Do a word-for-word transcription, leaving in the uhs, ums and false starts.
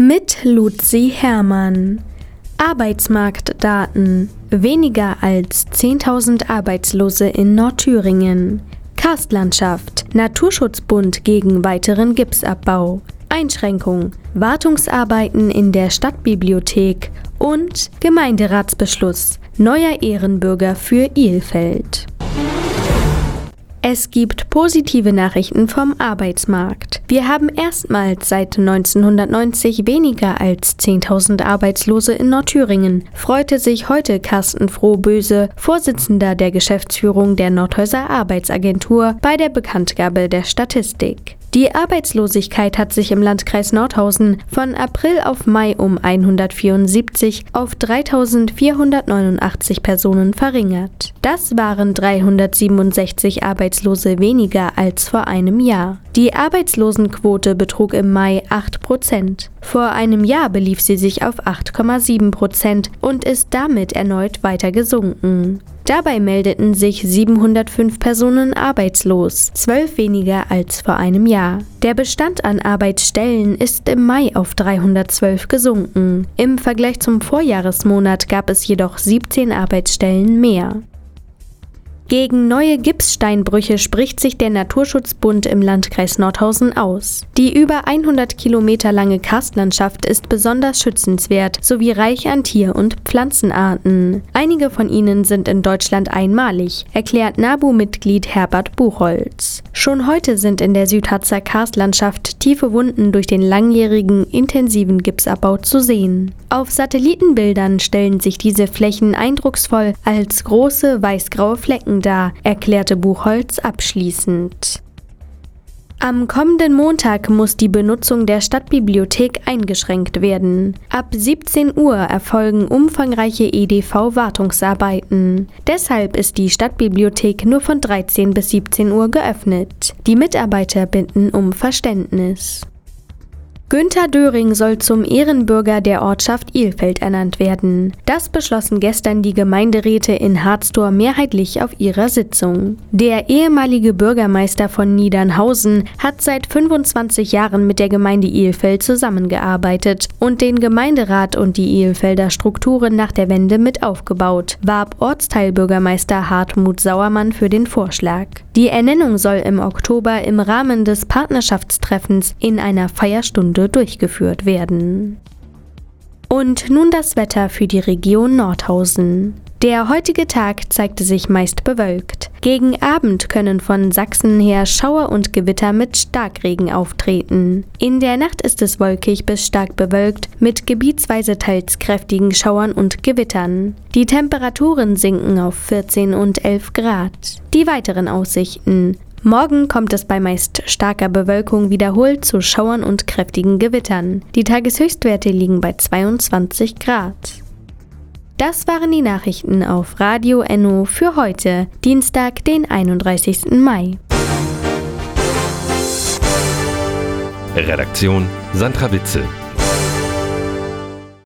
Mit Luzi Herrmann. Arbeitsmarktdaten. Weniger als zehntausend Arbeitslose in Nordthüringen. Karstlandschaft. Naturschutzbund gegen weiteren Gipsabbau. Einschränkung. Wartungsarbeiten in der Stadtbibliothek und Gemeinderatsbeschluss. Neuer Ehrenbürger für Ilfeld. Es gibt positive Nachrichten vom Arbeitsmarkt. Wir haben erstmals seit neunzehnhundertneunzig weniger als zehntausend Arbeitslose in Nordthüringen, freute sich heute Carsten Frohböse, Vorsitzender der Geschäftsführung der Nordhäuser Arbeitsagentur, bei der Bekanntgabe der Statistik. Die Arbeitslosigkeit hat sich im Landkreis Nordhausen von April auf Mai um hundertvierundsiebzig auf dreitausendvierhundertneunundachtzig Personen verringert. Das waren dreihundertsiebenundsechzig Arbeitslose weniger als vor einem Jahr. Die Arbeitslosenquote betrug im Mai acht Prozent. Vor einem Jahr belief sie sich auf acht Komma sieben Prozent und ist damit erneut weiter gesunken. Dabei meldeten sich siebenhundertfünf Personen arbeitslos, zwölf weniger als vor einem Jahr. Der Bestand an Arbeitsstellen ist im Mai auf dreihundertzwölf gesunken. Im Vergleich zum Vorjahresmonat gab es jedoch siebzehn Arbeitsstellen mehr. Gegen neue Gipssteinbrüche spricht sich der Naturschutzbund im Landkreis Nordhausen aus. Die über hundert Kilometer lange Karstlandschaft ist besonders schützenswert sowie reich an Tier- und Pflanzenarten. Einige von ihnen sind in Deutschland einmalig, erklärt NABU-Mitglied Herbert Buchholz. Schon heute sind in der Südharzer Karstlandschaft tiefe Wunden durch den langjährigen, intensiven Gipsabbau zu sehen. Auf Satellitenbildern stellen sich diese Flächen eindrucksvoll als große weißgraue Flecken dar, erklärte Buchholz abschließend. Am kommenden Montag muss die Benutzung der Stadtbibliothek eingeschränkt werden. Ab siebzehn Uhr erfolgen umfangreiche E D V-Wartungsarbeiten. Deshalb ist die Stadtbibliothek nur von dreizehn bis siebzehn Uhr geöffnet. Die Mitarbeiter bitten um Verständnis. Günter Döring soll zum Ehrenbürger der Ortschaft Ilfeld ernannt werden. Das beschlossen gestern die Gemeinderäte in Harzdor mehrheitlich auf ihrer Sitzung. Der ehemalige Bürgermeister von Niedernhausen hat seit fünfundzwanzig Jahren mit der Gemeinde Ilfeld zusammengearbeitet und den Gemeinderat und die Ilfelder Strukturen nach der Wende mit aufgebaut, warb Ortsteilbürgermeister Hartmut Sauermann für den Vorschlag. Die Ernennung soll im Oktober im Rahmen des Partnerschaftstreffens in einer Feierstunde durchgeführt werden. Und nun das Wetter für die Region Nordhausen. Der heutige Tag zeigte sich meist bewölkt. Gegen Abend können von Sachsen her Schauer und Gewitter mit Starkregen auftreten. In der Nacht ist es wolkig bis stark bewölkt mit gebietsweise teils kräftigen Schauern und Gewittern. Die Temperaturen sinken auf vierzehn und elf Grad. Die weiteren Aussichten: Morgen kommt es bei meist starker Bewölkung wiederholt zu Schauern und kräftigen Gewittern. Die Tageshöchstwerte liegen bei zweiundzwanzig Grad. Das waren die Nachrichten auf Radio Enno für heute, Dienstag, den einunddreißigsten Mai. Redaktion: Sandra Witzel.